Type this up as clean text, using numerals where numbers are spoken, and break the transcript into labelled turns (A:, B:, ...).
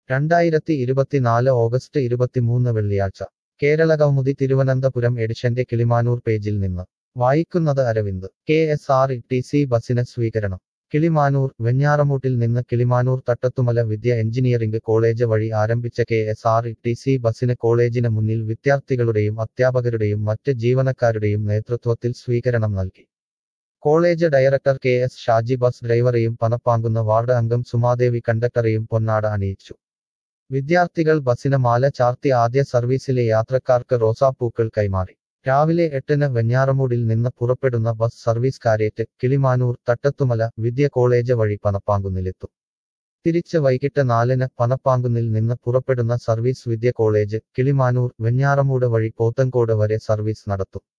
A: 2024 August 23 വെള്ളിയാഴ്ച കേരള കൗമുദി തിരുവനന്തപുരം എഡിഷന്റെ കിളിമാനൂർ പേജിൽ നിന്ന് വായിക്കുന്നത് അരവിന്ദ്. KSRTC ബസിന് സ്വീകരണം. കിളിമാനൂർ. വെഞ്ഞാറമൂട്ടിൽ നിന്ന് കിളിമാനൂർ തട്ടത്തുമല വിദ്യ എഞ്ചിനീയറിംഗ് കോളേജ് വഴി ആരംഭിച്ച KSRTC ബസിന് കോളേജിന് മുന്നിൽ വിദ്യാർത്ഥികളുടെയും അധ്യാപകരുടെയും മറ്റ് ജീവനക്കാരുടെയും നേതൃത്വത്തിൽ സ്വീകരണം നൽകി. College director KS Shaji bus ഡ്രൈവറെയും പനപ്പാങ്കുന്ന് വാർഡ് അംഗം സുമാദേവി കണ്ടക്ടറെയും പൊന്നാട അണിയിച്ചു. വിദ്യാർത്ഥികൾ ബസിന് മാല ചാർത്തി ആദ്യ സർവീസിലെ യാത്രക്കാർക്ക് റോസാപ്പൂക്കൾ കൈമാറി. രാവിലെ 8-ന് വെഞ്ഞാറമൂടിൽ നിന്ന് പുറപ്പെടുന്ന bus service Karettu, Kilimanoor, Thattathumala, Vidya college വഴി പനപ്പാങ്കുന്നിലെത്തും. തിരിച്ച് വൈകിട്ട് 4-ന് പനപ്പാങ്കുന്നിൽ നിന്ന് പുറപ്പെടുന്ന സർവീസ് വിദ്യ കോളേജ്, കിളിമാനൂർ, വെഞ്ഞാറമൂട് വഴി പോത്തൻകോട് വരെ സർവീസ് നടത്തും.